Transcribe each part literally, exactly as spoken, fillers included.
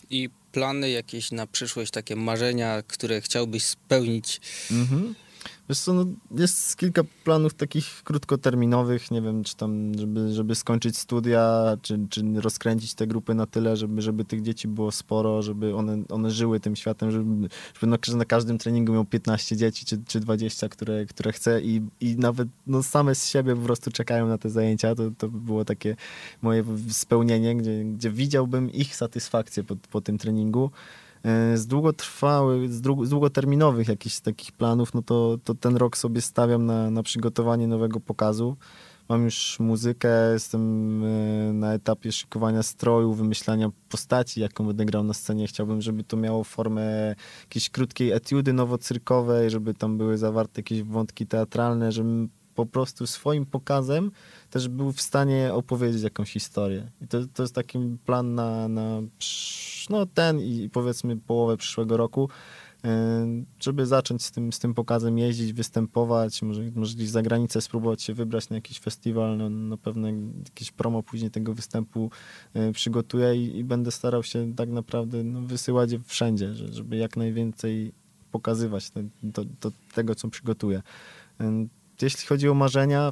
I plany jakieś na przyszłość, takie marzenia, które chciałbyś spełnić? Mhm. Wiesz co, no jest kilka planów takich krótkoterminowych, nie wiem, czy tam, żeby, żeby skończyć studia, czy, czy rozkręcić te grupy na tyle, żeby, żeby tych dzieci było sporo, żeby one, one żyły tym światem, żeby, żeby na, na każdym treningu miał piętnaście dzieci, czy, czy dwadzieścia, które, które chce i, i nawet no, same z siebie po prostu czekają na te zajęcia. To, to by było takie moje spełnienie, gdzie, gdzie widziałbym ich satysfakcję po, po tym treningu. Z długotrwałych, z, dług, z długoterminowych jakichś takich planów, no to, to ten rok sobie stawiam na, na przygotowanie nowego pokazu. Mam już muzykę, jestem na etapie szykowania stroju, wymyślania postaci, jaką będę grał na scenie. Chciałbym, żeby to miało formę jakiejś krótkiej etiudy nowocyrkowej, żeby tam były zawarte jakieś wątki teatralne, żebym po prostu swoim pokazem też był w stanie opowiedzieć jakąś historię. I to, to jest taki plan na, na no ten i powiedzmy połowę przyszłego roku, żeby zacząć z tym, z tym pokazem jeździć, występować, może, może gdzieś za granicę spróbować się wybrać na jakiś festiwal, no, no pewne jakieś promo później tego występu przygotuję i, i będę starał się tak naprawdę no, wysyłać je wszędzie, żeby jak najwięcej pokazywać te, to, to, tego, co przygotuję. Jeśli chodzi o marzenia,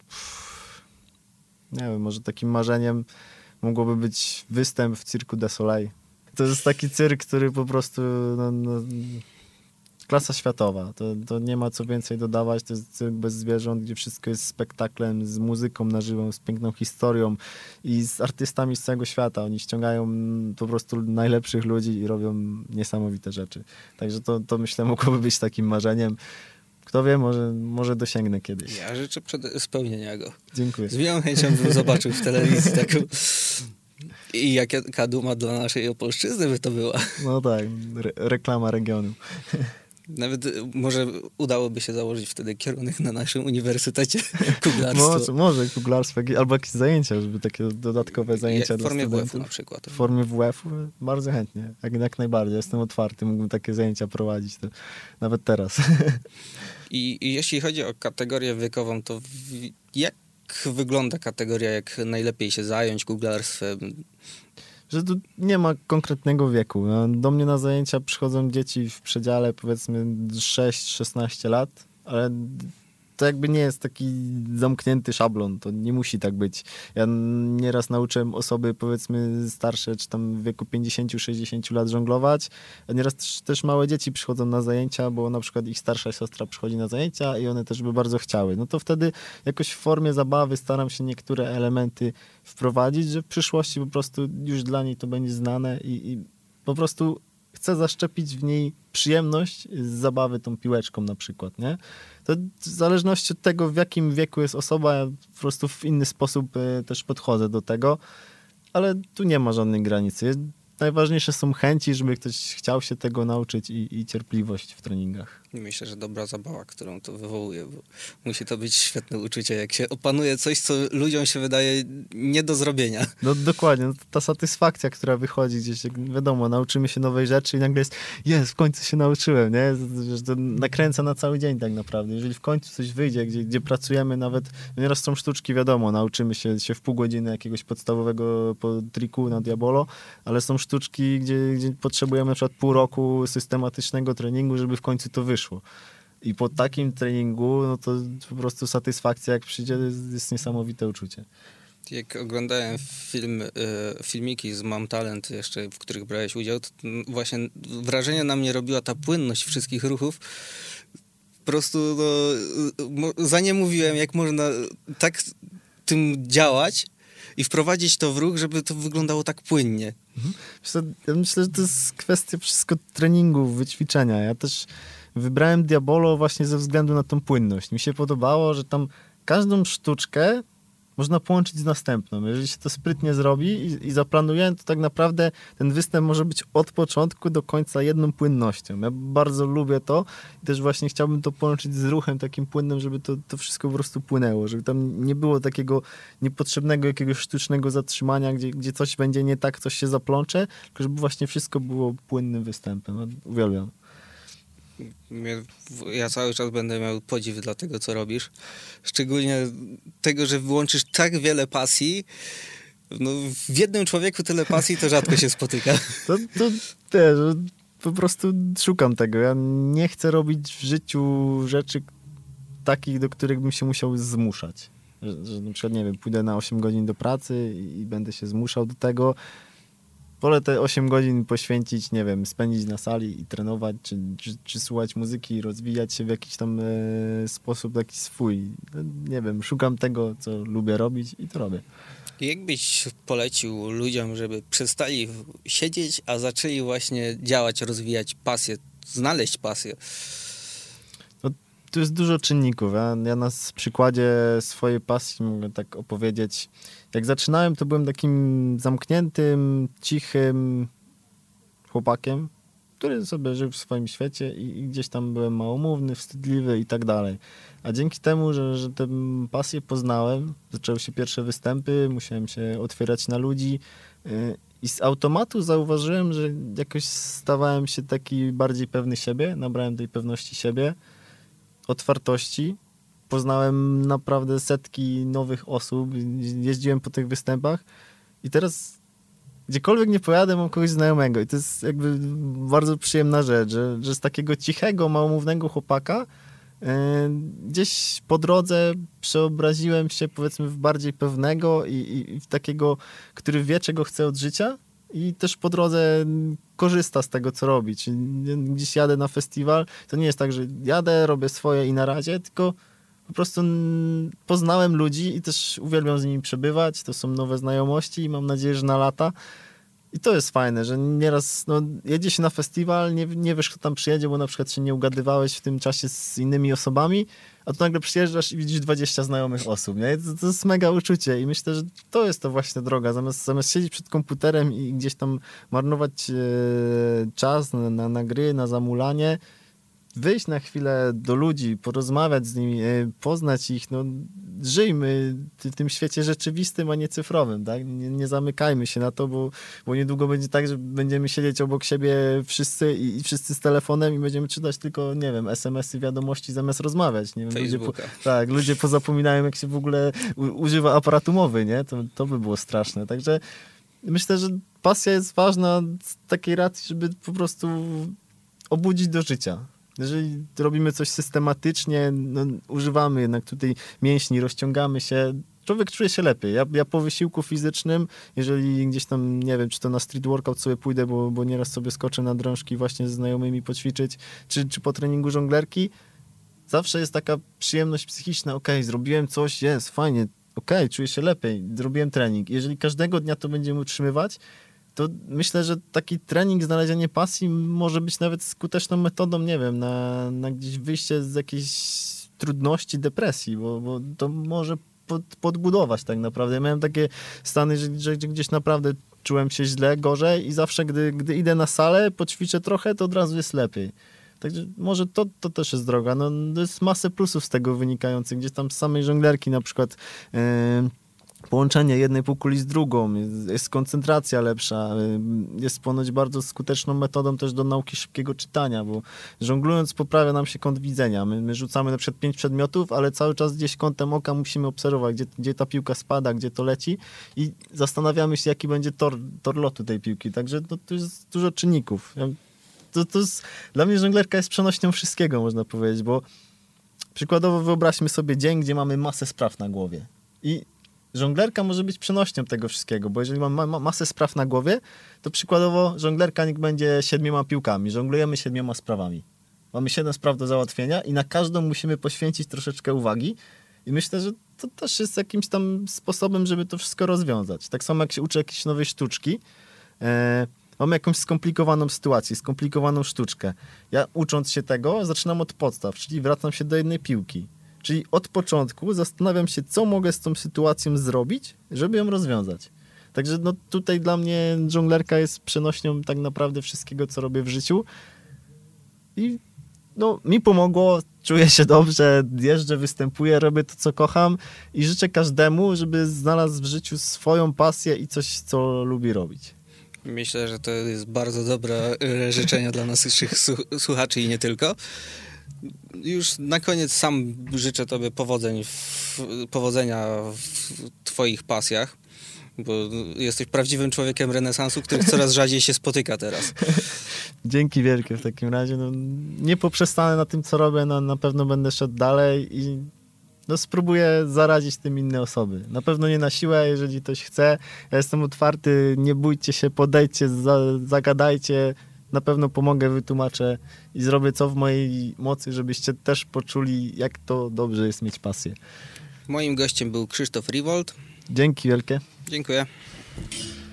nie wiem, może takim marzeniem mogłoby być występ w Cirque du Soleil. To jest taki cyrk, który po prostu no, no, klasa światowa. To, to nie ma co więcej dodawać. To jest cyrk bez zwierząt, gdzie wszystko jest spektaklem, z muzyką na żywo, z piękną historią i z artystami z całego świata. Oni ściągają po prostu najlepszych ludzi i robią niesamowite rzeczy. Także to, to myślę mogłoby być takim marzeniem. Kto wie, może, może dosięgnę kiedyś. Ja życzę spełnienia go. Dziękuję. Z wielką chęcią bym zobaczył w telewizji taką. I jaka duma dla naszej Opolszczyzny by to była. No tak, re- reklama regionu. Nawet może udałoby się założyć wtedy kierunek na naszym uniwersytecie kuglarstwo. Może, może kuglarstwo, albo jakieś zajęcia, żeby takie dodatkowe zajęcia w formie dla W F-u studentów. na przykład. W formie W F-u bardzo chętnie, jak, jak najbardziej. Jestem otwarty, mógłbym takie zajęcia prowadzić, to nawet teraz. I, i jeśli chodzi o kategorię wiekową, to w, jak wygląda kategoria, jak najlepiej się zająć kuglarstwem? Że tu nie ma konkretnego wieku. Do mnie na zajęcia przychodzą dzieci w przedziale powiedzmy sześć szesnaście lat, ale to jakby nie jest taki zamknięty szablon, to nie musi tak być. Ja nieraz nauczyłem osoby powiedzmy starsze, czy tam w wieku pięćdziesiąt sześćdziesiąt lat żonglować, a nieraz też, też małe dzieci przychodzą na zajęcia, bo na przykład ich starsza siostra przychodzi na zajęcia i one też by bardzo chciały. No to wtedy jakoś w formie zabawy staram się niektóre elementy wprowadzić, że w przyszłości po prostu już dla niej to będzie znane i, i po prostu chcę zaszczepić w niej przyjemność z zabawy tą piłeczką na przykład, nie? To w zależności od tego, w jakim wieku jest osoba, ja po prostu w inny sposób y, też podchodzę do tego, ale tu nie ma żadnej granicy. Najważniejsze są chęci, żeby ktoś chciał się tego nauczyć i, i cierpliwość w treningach. Myślę, że dobra zabawa, którą to wywołuje, bo musi to być świetne uczucie, jak się opanuje coś, co ludziom się wydaje nie do zrobienia. No dokładnie, no, ta satysfakcja, która wychodzi gdzieś, jak wiadomo, nauczymy się nowej rzeczy i nagle jest, jest, w końcu się nauczyłem, nie? To nakręca na cały dzień tak naprawdę. Jeżeli w końcu coś wyjdzie, gdzie, gdzie pracujemy nawet, nieraz są sztuczki, wiadomo, nauczymy się, się w pół godziny jakiegoś podstawowego po triku na Diabolo, ale są sztuczki, gdzie, gdzie potrzebujemy na przykład pół roku systematycznego treningu, żeby w końcu to wyszło. I po takim treningu, no to po prostu satysfakcja, jak przyjdzie, jest, jest niesamowite uczucie. Jak oglądałem film, y, filmiki z Mam Talent jeszcze, w których brałeś udział, to właśnie wrażenie na mnie robiła ta płynność wszystkich ruchów. Po prostu no, za nie mówiłem, jak można tak tym działać i wprowadzić to w ruch, żeby to wyglądało tak płynnie. Mhm. Ja myślę, że to jest kwestia wszystko treningu, wyćwiczenia. Ja też wybrałem Diabolo właśnie ze względu na tą płynność. Mi się podobało, że tam każdą sztuczkę można połączyć z następną. Jeżeli się to sprytnie zrobi i, i zaplanuje, to tak naprawdę ten występ może być od początku do końca jedną płynnością. Ja bardzo lubię to i też właśnie chciałbym to połączyć z ruchem takim płynnym, żeby to, to wszystko po prostu płynęło, żeby tam nie było takiego niepotrzebnego jakiegoś sztucznego zatrzymania, gdzie, gdzie coś będzie nie tak, coś się zaplącze, tylko żeby właśnie wszystko było płynnym występem. No, uwielbiam. Ja cały czas będę miał podziw dla tego, co robisz. Szczególnie tego, że wyłączysz tak wiele pasji No, w jednym człowieku tyle pasji to rzadko się spotyka. To, to też, po prostu szukam tego. Ja nie chcę robić w życiu rzeczy takich, do których bym się musiał zmuszać. Że, że na przykład, nie wiem, pójdę na osiem godzin do pracy i, i będę się zmuszał do tego. Wolę te osiem godzin poświęcić, nie wiem, spędzić na sali i trenować, czy, czy, czy słuchać muzyki i rozwijać się w jakiś tam e, sposób taki swój. No, nie wiem, szukam tego, co lubię robić i to robię. Jakbyś polecił ludziom, żeby przestali siedzieć, a zaczęli właśnie działać, rozwijać pasję, znaleźć pasję? No, tu jest dużo czynników. Ja, ja na przykładzie swojej pasji mogę tak opowiedzieć. Jak zaczynałem, to byłem takim zamkniętym, cichym chłopakiem, który sobie żył w swoim świecie i, i gdzieś tam byłem małomówny, wstydliwy i tak dalej. A dzięki temu, że, że tę pasję poznałem, zaczęły się pierwsze występy, musiałem się otwierać na ludzi yy, i z automatu zauważyłem, że jakoś stawałem się taki bardziej pewny siebie, nabrałem tej pewności siebie, otwartości. Poznałem naprawdę setki nowych osób, jeździłem po tych występach i teraz gdziekolwiek nie pojadę, mam kogoś znajomego i to jest jakby bardzo przyjemna rzecz, że, że z takiego cichego, małomównego chłopaka yy, gdzieś po drodze przeobraziłem się powiedzmy w bardziej pewnego i, i, i w takiego, który wie, czego chce od życia i też po drodze korzysta z tego, co robi. Czyli gdzieś jadę na festiwal, to nie jest tak, że jadę, robię swoje i na razie, tylko po prostu poznałem ludzi i też uwielbiam z nimi przebywać. To są nowe znajomości i mam nadzieję, że na lata. I to jest fajne, że nieraz no, jedzie się na festiwal, nie, nie wiesz, kto tam przyjedzie, bo na przykład się nie ugadywałeś w tym czasie z innymi osobami, a tu nagle przyjeżdżasz i widzisz dwadzieścia znajomych osób. Nie? To, to jest mega uczucie i myślę, że to jest to właśnie droga. Zamiast, zamiast siedzieć przed komputerem i gdzieś tam marnować e, czas na, na, na gry, na zamulanie, wyjść na chwilę do ludzi, porozmawiać z nimi, poznać ich, no żyjmy w tym świecie rzeczywistym, a nie cyfrowym, tak? Nie, nie zamykajmy się na to, bo, bo niedługo będzie tak, że będziemy siedzieć obok siebie wszyscy i, i wszyscy z telefonem i będziemy czytać tylko, nie wiem, es em esy, wiadomości zamiast rozmawiać. Nie wiem, ludzie po, tak, ludzie pozapominają, jak się w ogóle u, używa aparatu mowy, nie? To, to by było straszne. Także myślę, że pasja jest ważna z takiej racji, żeby po prostu obudzić do życia. Jeżeli robimy coś systematycznie, no, używamy jednak tutaj mięśni, rozciągamy się, człowiek czuje się lepiej. Ja, ja po wysiłku fizycznym, jeżeli gdzieś tam, nie wiem, czy to na street workout sobie pójdę, bo, bo nieraz sobie skoczę na drążki właśnie z znajomymi poćwiczyć, czy, czy po treningu żonglerki, zawsze jest taka przyjemność psychiczna, okej, okay, zrobiłem coś, jest, fajnie, okej, okay, czuję się lepiej, zrobiłem trening. Jeżeli każdego dnia to będziemy utrzymywać, to myślę, że taki trening, znalezienie pasji może być nawet skuteczną metodą, nie wiem, na, na gdzieś wyjście z jakiejś trudności, depresji, bo, bo to może pod, podbudować tak naprawdę. Ja miałem takie stany, że, że gdzieś naprawdę czułem się źle, gorzej i zawsze, gdy, gdy idę na salę, poćwiczę trochę, to od razu jest lepiej. Także może to, to też jest droga. No, to jest masę plusów z tego wynikających. Gdzieś tam z samej żonglerki na przykład yy, połączenie jednej półkuli z drugą, jest, jest koncentracja lepsza, jest ponoć bardzo skuteczną metodą też do nauki szybkiego czytania, bo żonglując poprawia nam się kąt widzenia. My, my rzucamy na przykład pięć przedmiotów, ale cały czas gdzieś kątem oka musimy obserwować, gdzie, gdzie ta piłka spada, gdzie to leci i zastanawiamy się, jaki będzie tor, tor lotu tej piłki. Także to, to jest dużo czynników. To, to jest, dla mnie żonglerka jest przenośnią wszystkiego, można powiedzieć, bo przykładowo wyobraźmy sobie dzień, gdzie mamy masę spraw na głowie i żonglerka może być przenośnią tego wszystkiego, bo jeżeli mam ma masę spraw na głowie, to przykładowo żonglerka niech będzie siedmioma piłkami. Żonglujemy siedmioma sprawami. Mamy siedem spraw do załatwienia i na każdą musimy poświęcić troszeczkę uwagi i myślę, że to też jest jakimś tam sposobem, żeby to wszystko rozwiązać. Tak samo jak się uczy jakiejś nowej sztuczki, e, mamy jakąś skomplikowaną sytuację, skomplikowaną sztuczkę. Ja ucząc się tego zaczynam od podstaw, czyli wracam się do jednej piłki. Czyli od początku zastanawiam się, co mogę z tą sytuacją zrobić, żeby ją rozwiązać. Także no tutaj dla mnie żonglerka jest przenośnią tak naprawdę wszystkiego, co robię w życiu. I no, mi pomogło, czuję się dobrze, jeżdżę, występuję, robię to, co kocham i życzę każdemu, żeby znalazł w życiu swoją pasję i coś, co lubi robić. Myślę, że to jest bardzo dobre życzenia dla naszych słuchaczy i nie tylko. Już na koniec sam życzę tobie powodzeń w, powodzenia w twoich pasjach. bo jesteś prawdziwym człowiekiem renesansu, których coraz rzadziej się spotyka teraz. Dzięki wielkie w takim razie. No, nie poprzestanę na tym, co robię, no, na pewno będę szedł dalej i no, spróbuję zarazić tym inne osoby. Na pewno nie na siłę, jeżeli ktoś chce. Ja jestem otwarty, nie bójcie się, podejdźcie, za, zagadajcie. Na pewno pomogę, wytłumaczę i zrobię co w mojej mocy, żebyście też poczuli, jak to dobrze jest mieć pasję. Moim gościem był Krzysztof Riwold. Dzięki wielkie. Dziękuję.